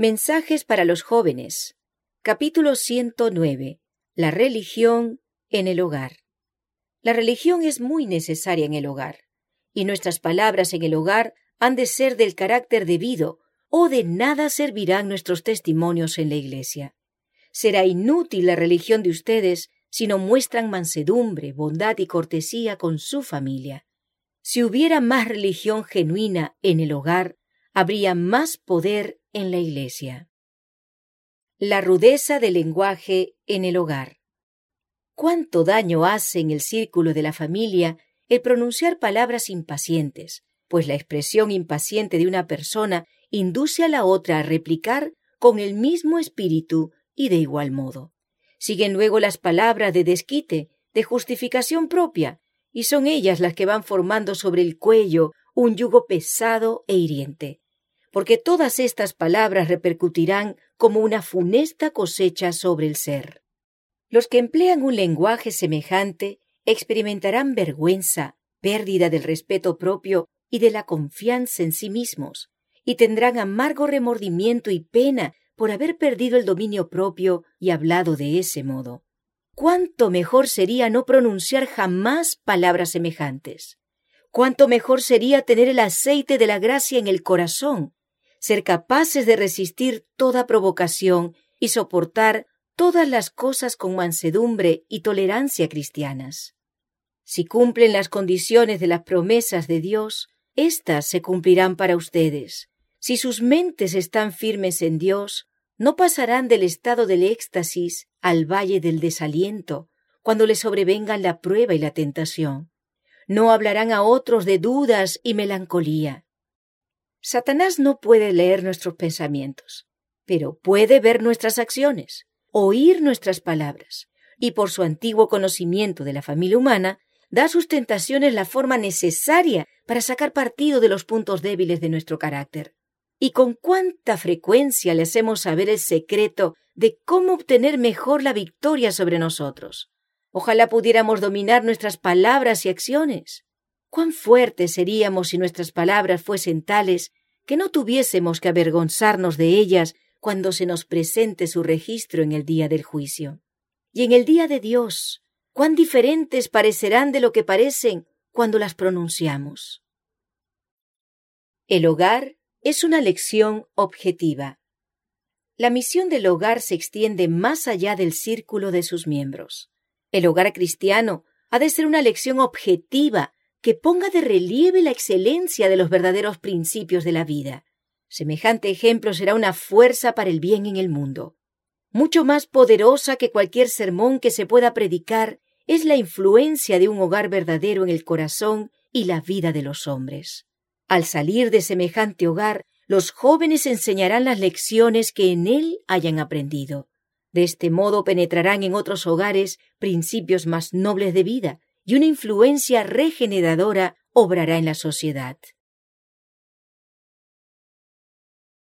Mensajes para los jóvenes. Capítulo 109. La religión en el hogar. La religión es muy necesaria en el hogar, y nuestras palabras en el hogar han de ser del carácter debido, o de nada servirán nuestros testimonios en la iglesia. Será inútil la religión de ustedes si no muestran mansedumbre, bondad y cortesía con su familia. Si hubiera más religión genuina en el hogar, habría más poder en la iglesia. La rudeza del lenguaje en el hogar. ¿Cuánto daño hace en el círculo de la familia el pronunciar palabras impacientes? Pues la expresión impaciente de una persona induce a la otra a replicar con el mismo espíritu y de igual modo. Siguen luego las palabras de desquite, de justificación propia, y son ellas las que van formando sobre el cuello un yugo pesado e hiriente, porque todas estas palabras repercutirán como una funesta cosecha sobre el ser. Los que emplean un lenguaje semejante experimentarán vergüenza, pérdida del respeto propio y de la confianza en sí mismos, y tendrán amargo remordimiento y pena por haber perdido el dominio propio y hablado de ese modo. ¿Cuánto mejor sería no pronunciar jamás palabras semejantes? ¿Cuánto mejor sería tener el aceite de la gracia en el corazón, ser capaces de resistir toda provocación y soportar todas las cosas con mansedumbre y tolerancia cristianas? Si cumplen las condiciones de las promesas de Dios, éstas se cumplirán para ustedes. Si sus mentes están firmes en Dios, no pasarán del estado del éxtasis al valle del desaliento, cuando les sobrevengan la prueba y la tentación. No hablarán a otros de dudas y melancolía. Satanás no puede leer nuestros pensamientos, pero puede ver nuestras acciones, oír nuestras palabras, y por su antiguo conocimiento de la familia humana, da a sus tentaciones la forma necesaria para sacar partido de los puntos débiles de nuestro carácter. Y con cuánta frecuencia le hacemos saber el secreto de cómo obtener mejor la victoria sobre nosotros. Ojalá pudiéramos dominar nuestras palabras y acciones. Cuán fuertes seríamos si nuestras palabras fuesen tales que no tuviésemos que avergonzarnos de ellas cuando se nos presente su registro en el día del juicio. Y en el día de Dios, cuán diferentes parecerán de lo que parecen cuando las pronunciamos. El hogar es una lección objetiva. La misión del hogar se extiende más allá del círculo de sus miembros. El hogar cristiano ha de ser una lección objetiva que ponga de relieve la excelencia de los verdaderos principios de la vida. Semejante ejemplo será una fuerza para el bien en el mundo. Mucho más poderosa que cualquier sermón que se pueda predicar es la influencia de un hogar verdadero en el corazón y la vida de los hombres. Al salir de semejante hogar, los jóvenes enseñarán las lecciones que en él hayan aprendido. De este modo penetrarán en otros hogares principios más nobles de vida, y una influencia regeneradora obrará en la sociedad.